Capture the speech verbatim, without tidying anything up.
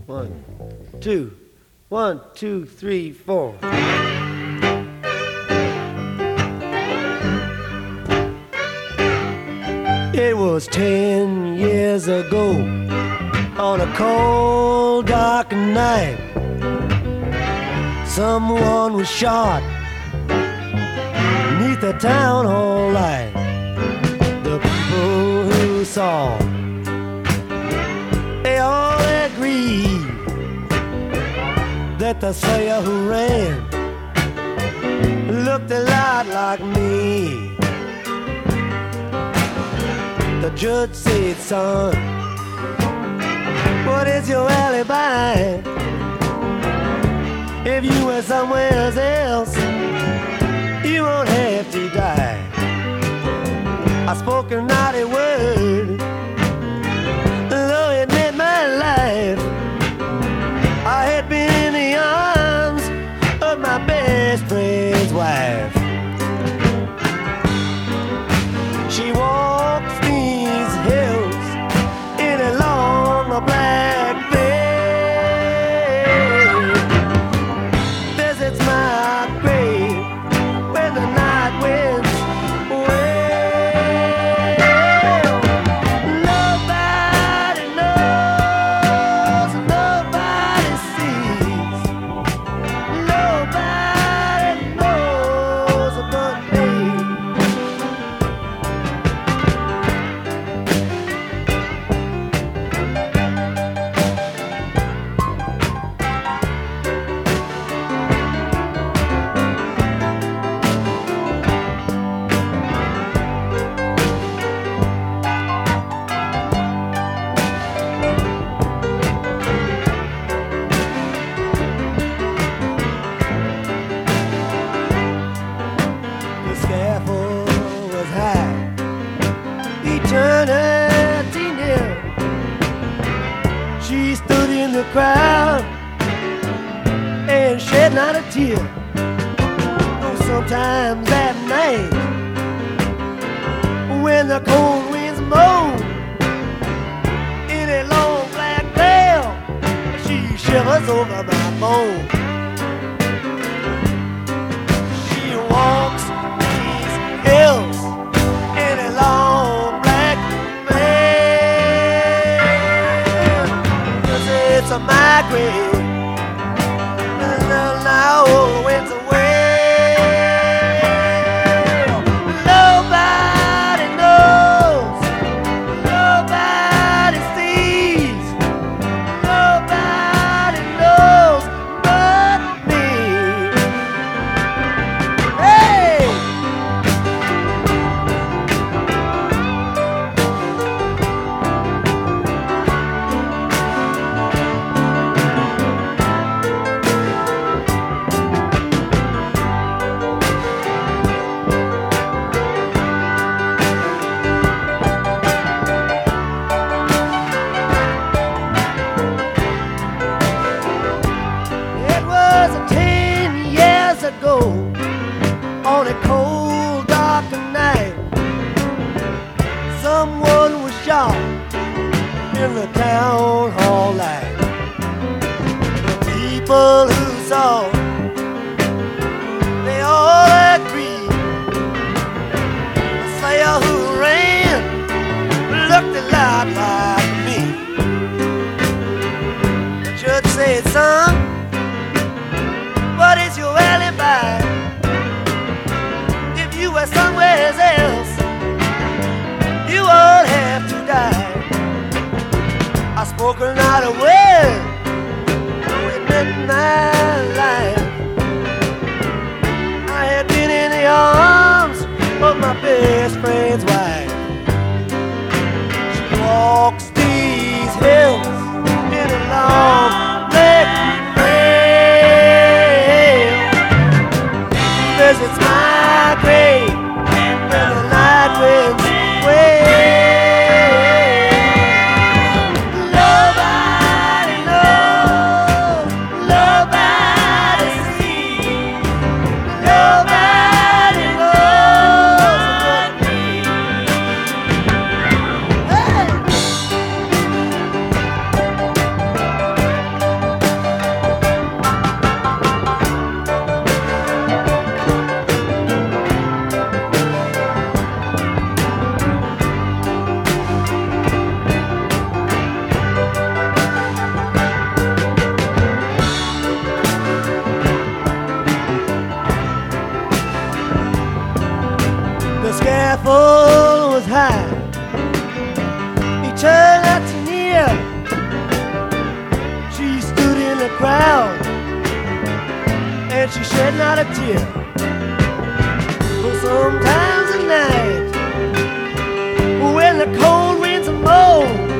One, two, one, two, three, four. It was ten years ago on a cold, dark night. Someone was shot beneath the town hall light. The people who saw, they all agreed that the slayer who ran looked a lot like me. The judge said, son, what is your alibi? If you were somewhere else, you won't have to die. I spoke not a word, though it meant my life. I had been in the arms of my best friend's wife. She walks these hills in a long black veil, visits my grave when the night winds wail. Nobody knows, nobody sees, nobody knows but me. The scaffold was high, eternity near. She stood in the crowd and shed not a tear. Oh, sometimes at night, when the cold winds moan in a long black veil, she shivers over my bone. She walks these hills in a long black veil, 'cause it's a migraine. Now all the winds away. Nobody knows, nobody sees, nobody knows but me. Hey! It was ten years ago on a cold, dark night. Someone was shot in the town hall light. The people who saw, they all agreed. The slayer who ran looked a lot like me. The judge said, son, what is your alibi? If you were somewhere else, you won't have to die. I spoke not a word, though it meant my life. I had been in the arms of my best friend's wife. She walks these hills in a long black veil, visits my grave when the night winds wail. Nobody knows, nobody sees, nobody knows but me. the crowd, and she shed not a tear. But sometimes at night, when the cold winds moan,